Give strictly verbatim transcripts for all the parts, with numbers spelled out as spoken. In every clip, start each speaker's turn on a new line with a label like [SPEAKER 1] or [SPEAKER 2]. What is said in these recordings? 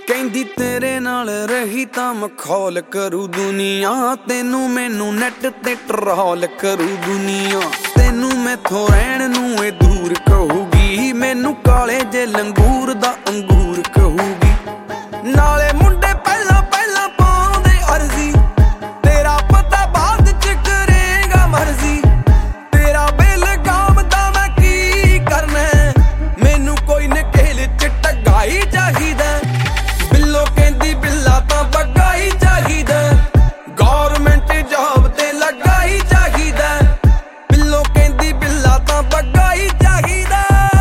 [SPEAKER 1] ਕਹਿੰਦੀ ਤੇਰੇ ਨਾਲ ਰਹੀ ਤਾਂ ਮਖੌਲ ਕਰੂ ਦੁਨੀਆ, ਤੈਨੂੰ ਮੈਨੂੰ ਨੈਟ ਤੇ ਟਰੋਲ ਕਰੂ ਦੁਨੀਆ। ਤੈਨੂੰ ਮੈਥੋਂ ਰਹਿਣ ਨੂੰ ਇਹ ਦੂਰ ਕਹੂਗੀ, ਮੈਨੂੰ ਕਾਲੇ ਜੇ ਲੰਗੂਰ ਦਾ ਅੰਗੂਰ ਕਹੂਗੀ। ਨਾਲੇ ਮੁੰਡੇ ਪਹਿਲਾਂ ਪਹਿਲਾਂ ਪਾਉਂਦੇ ਅਰਜ਼ੀ, ਤੇਰਾ ਪਤਾ ਬਾਅਦ ਚ ਕਰੇਗਾ ਮਰਜ਼ੀ। ਤੇਰਾ ਬੇਲਗਾਮ ਦਾ ਮੈਂ ਕੀ ਕਰਨਾ, ਮੈਨੂੰ ਕੋਈ ਨਕੇਲ ਚ ਟਗਾਈ ਚਾਹੀਦਾ। ਬਿੱਲੋ ਕਹਿੰਦੀ ਬਿੱਲਾ ਤਾਂ ਬੱਗਾ ਹੀ ਚਾਹੀਦਾ, ਗੌਰਮੈਂਟ ਜੌਬ ਤੇ ਲੱਗਾ ਹੀ ਚਾਹੀਦਾ। ਬਿੱਲੋ ਕਹਿੰਦੀ ਬਿੱਲਾ ਤਾਂ ਬੱਗਾ ਹੀ ਚਾਹੀਦਾ।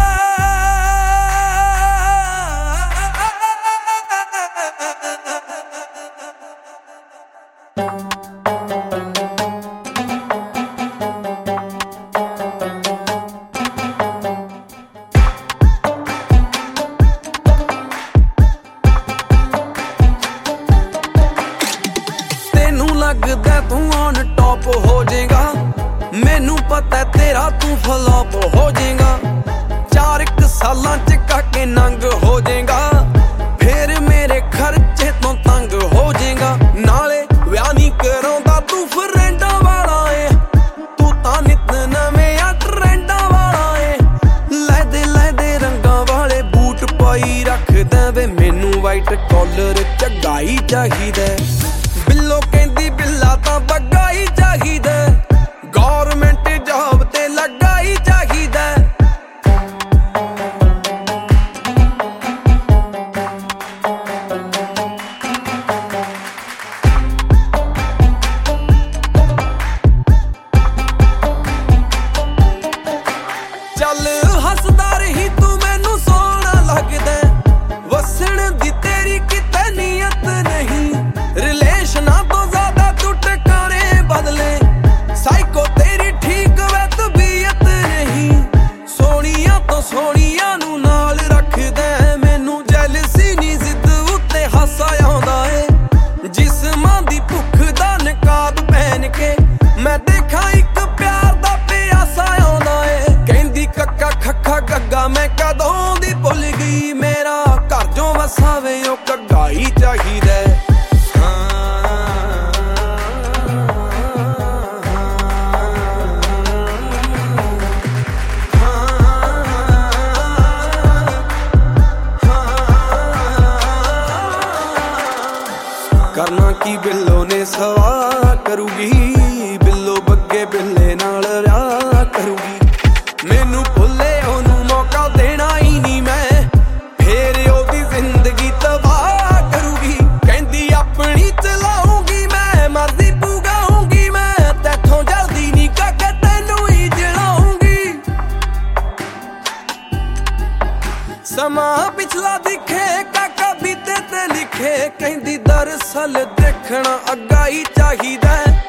[SPEAKER 1] ਲੱਗਦਾ ਤੂੰ ਔਨ ਟੌਪ ਹੋ ਜਾਏਗਾ, ਮੈਨੂੰ ਪਤਾ ਤੇਰਾ ਤੂੰ ਫਲॉप ਹੋ ਜਾਏਗਾ। ਚਾਰ ਇੱਕ ਸਾਲਾਂ ਚ ਕਾਕੇ ਨੰਗ ਹੋ ਜਾਏਗਾ, ਫੇਰ ਮੇਰੇ ਖਰਚੇ ਤੋਂ ਤੰਗ ਹੋ ਜਾਏਗਾ। ਨਾਲੇ ਵਿਆਹ ਨਹੀਂ ਕਰਾਉਂਦਾ ਤੂੰ ਫਰੈਂਡਾਂ ਵਾਲਾ ਏ, ਤੂੰ ਤਾਂ ਨਿਤ ਨਵੇਂ ਆ ਟਰੈਂਡਾਂ ਵਾਲਾ ਏ। ਲੈਦੇ ਲੈਦੇ ਰੰਗਾਂ ਵਾਲੇ ਬੂਟ ਪਾਈ ਰੱਖਦਾ ਵੇ, ਮੈਨੂੰ ਵਾਈਟ ਕਾਲਰ ਝੱਗਾ ਹੀ ਚਾਹੀਦਾ। ਬਿੱਲੋ ਕਹਿੰਦੀ ਬਿੱਲਾ ਤਾਂ ਬੱਗਾ ਹੀ ਚਾਹੀਦਾ, ਗੌਰਮੈਂਟ ਜੌਬ ਤੇ ਲੱਗਾ ਹੀ ਚਾਹੀਦਾ। ਚੱਲ ਹੱਸਦਾ ਰਹੀ ਤੂੰ ਮੈਨੂੰ ਸੋਹਣਾ ਲੱਗਦਾ, ਵਸਣ ਦੀ ਤੇਰੀ ਕਿਤੇ ਨੀਅਤ ਨਹੀਂ। ਰਿਲੇਸ਼ਨਾਂ ਤੋਂ ਜ਼ਿਆਦਾ ਤੂੰ ਟਿਕਾਣੇ ਬਦਲੇ, ਸਾਈਕੋ ਤੇਰੀ ਠੀਕ ਵੇ ਤਬੀਅਤ ਨਹੀਂ। ਸੋਹਣੀਆਂ ਤੋਂ ਸੋਹਣੀਆਂ ਨੂੰ ਨਾਲ ਰੱਖਦਾ, ਮੈਨੂੰ ਜੈਲਸੀ ਨੀ ਜ਼ਿੱਦ ਉੱਤੇ ਹਾਸਾ ਆਉਂਦਾ ਏ। ਜਿਸਮਾਂ ਦੀ ਭੁੱਖ ਦਾ ਨਕਾਬ ਪਹਿਨ ਕੇ ਮੈਂ ਦੇਖਾਂ ਇੱਕ ਪਿਆਰ ਦਾ ਪਿਆਸਾ ਆਉਂਦਾ ਏ। ਕਹਿੰਦੀ ਕੱਕਾ ਖੱਖਾ ਗੱਗਾ ਮੈਂ ਕਦੋਂ ਦੀ ਭੁੱਲ ਗਈ, ਮੇਰਾ ਘਰ ਜੋ ਵਸਾਵੇ ਉਹ ਕੱਗਾ ਹੀ ਚਾਹੀਦਾ। ਕਰਨਾ ਕੀ ਬਿੱਲੋ ਨੇ ਸਵਾਹ ਕਰੂਗੀ, ਬਿੱਲੋ ਬੱਗੇ ਬਿੱਲੇ ਨਾਲ ਵਿਆਹ ਕਰੂਗੀ। ਮੈਨੂੰ ਭੁੱਲੇ ਉਹਨੂੰ ਮੌਕਾ ਦੇਣਾ ਹੀ ਨਹੀਂ ਮੈਂ, ਫੇਰ ਉਹਦੀ ਜ਼ਿੰਦਗੀ ਤਬਾਹ ਕਰੂਗੀ। ਕਹਿੰਦੀ ਆਪਣੀ ਚਲਾਉਂਗੀ ਮੈਂ, ਮਰਜ਼ੀ ਪੁਗਾਉਂਗੀ ਮੈਂ, ਤੈਥੋਂ ਜਲਦੀ ਨਹੀਂ ਕਾਕੇ ਤੈਨੂੰ ਹੀ ਜਲਾਉਂਗੀ। ਸਮਾਂ ਪਿਛਲਾ ਦਿਖੇ ਕਾਕਾ ਬੀਤੇ ਤੇ ਲਿਖੇ, ਕਹਿੰਦੀ ਦਰਅਸਲ ਦੇਖਣਾ ਅੱਗਾ ਹੀ ਚਾਹੀਦਾ।